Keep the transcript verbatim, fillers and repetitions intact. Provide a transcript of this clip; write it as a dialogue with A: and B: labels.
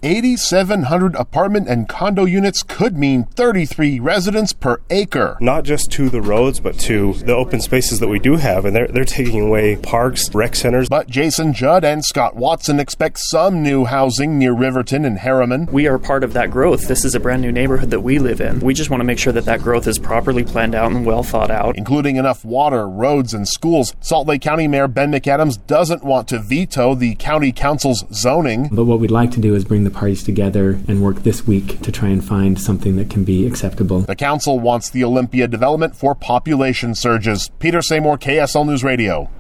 A: eighty-seven hundred apartment and condo units could mean thirty-three residents per acre.
B: Not just to the roads, but to the open spaces that we do have, and they're, they're taking away parks, rec centers.
A: But Jason Judd and Scott Watson expect some new housing near Riverton and Harriman.
C: We are part of that growth. This is a brand new neighborhood that we live in. We just want to make sure that that growth is properly planned out and well thought out.
A: Including enough water, roads, and schools. Salt Lake County Mayor Ben McAdams doesn't want to veto the county council's zoning.
D: But what we'd like to do is bring the parties together and work this week to try and find something that can be acceptable.
A: The council wants the Olympia development for population surges. Peter Seymour, K S L News Radio.